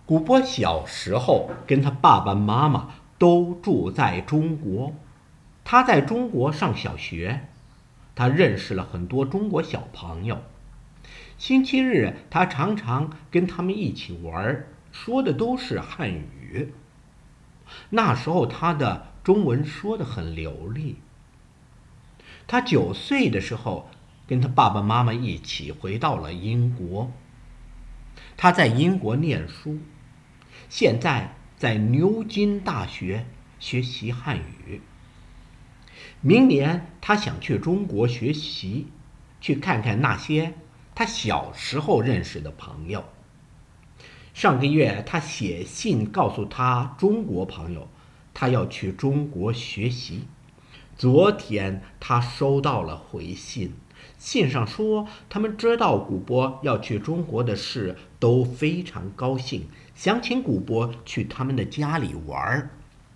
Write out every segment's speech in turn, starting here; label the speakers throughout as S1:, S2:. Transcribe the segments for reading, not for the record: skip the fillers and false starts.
S1: 古波小时候跟他爸爸妈妈都住在中国，他在中国上小学，他认识了很多中国小朋友。星期日他常常跟他们一起玩，说的都是汉语。那时候他的中文说得很流利。他9岁的时候，跟他爸爸妈妈一起回到了英国。他在英国念书，现在在牛津大学学习汉语。明年他想去中国学习，去看看那些他小时候认识的朋友。上个月他写信告诉他中国朋友，他要去中国学习。昨天他收到了回信，信上说他们知道古波要去中国的事，都非常高兴，想请古波去他们的家里玩。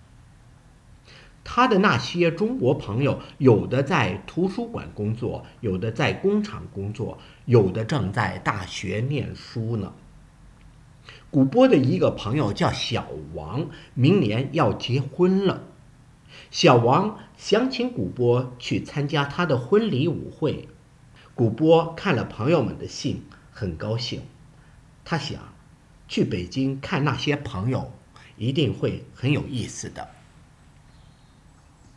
S1: 他的那些中国朋友，有的在图书馆工作，有的在工厂工作，有的正在大学念书呢。古波的一个朋友叫小王，明年要结婚了。小王想请古波去参加他的婚礼舞会。古波看了朋友们的信，很高兴。他想去北京看那些朋友，一定会很有意思的。